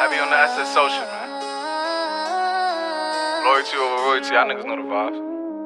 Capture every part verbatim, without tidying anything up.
Heavy on the S S social, man. Loyalty over royalty, y'all niggas know the vibes.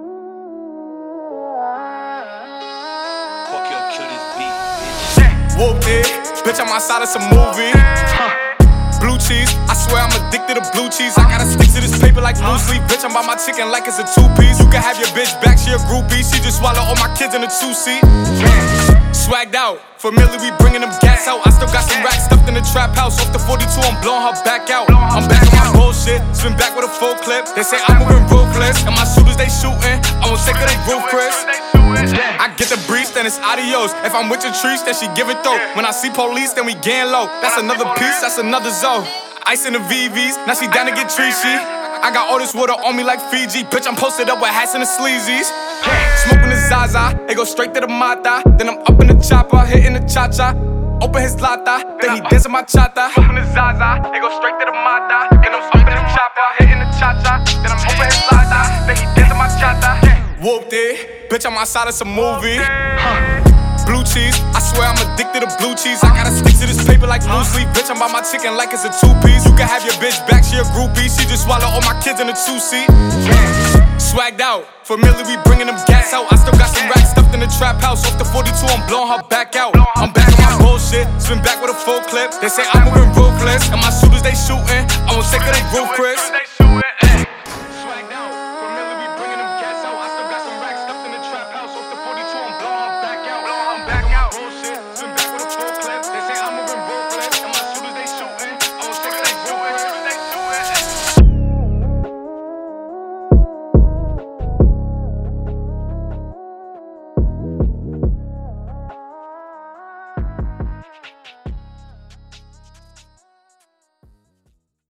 Fuck your kill this beat, bitch. Whooped it, bitch, I'm outside of some movie. Blue cheese, I swear I'm addicted to blue cheese. I gotta stick to this paper like blue sleep. Bitch, I'm by my chicken like it's a two-piece. You can have your bitch back, she a groupie. She just swallow all my kids in a two-seat. Swagged out, familiar, we bringing them gas out. I still got some racks stuffed in the trap house. Off the forty-two, I'm blowing her back out. I'm back on my bullshit, spin back with a full clip. They say I'm moving ruthless, and my shooters they shooting. I won't take of they roof, Chris. I get the breeze, then it's adios. If I'm with your trees, then she give it though. When I see police, then we gang low. That's another piece, that's another zone. Ice in the V Vs, now she down to get treachy. I got all this water on me like Fiji. Bitch, I'm posted up with hats and the sleazies. Smoking the Zaza, it go straight to the Mata. Then I'm up in the chopper, hitting the cha-cha. Open his lata, then he dancing my chata. Smoking the Zaza, it go straight to the Mata. Then I'm up in the chopper, hitting the cha-cha. Then I'm open his lata, then he dancing my chata. Whooped it, bitch, I'm outside of some movie. Blue cheese, I swear I'm addicted to blue cheese. I gotta stick to this paper like blue sleep. Bitch, I'm by my chicken like it's a two-piece. You can have your bitch back, she a groupie. She just swallow all my kids in a two-seat. Swagged out, familiar, we bringing them gas out. I still got some racks stuffed in the trap house. Off the forty-two, I'm blowing her back out. I'm back on my bullshit, spin back with a full clip. They say I'm moving ruthless, and my shooters they shooting. I won't take of they roof, Chris.